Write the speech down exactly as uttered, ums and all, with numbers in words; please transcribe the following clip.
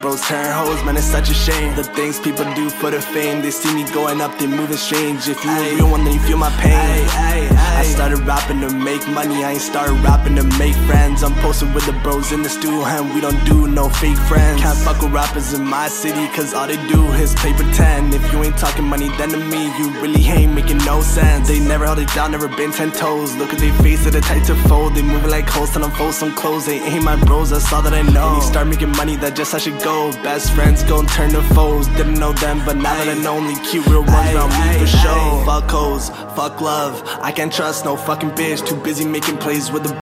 Bros turn hoes, man, it's such a shame. The things people do for the fame. They see me going up, they moving strange. If you a real one, then you feel my pain. Ay, ay, ay. I started rapping to make money, I ain't started rapping to make friends. I'm posted with the bros in the stew, and we don't do no fake friends. Can't fuck with rappers in my city, cause all they do is play pretend. If you ain't talking money, then to me, you really ain't making no sense. They never held it down, never been ten toes. Look at they face, they're the type to fold. They moving like hoes, till I'm fold some clothes. They ain't my bros, that's all that I know. When you start making money, that just how should go. Best friends gon' turn to foes. Didn't know them, but now that I know, only cute real ones around me for show. Fuck hoes, fuck love, I can't trust no fucking bitch. Too busy making plays with the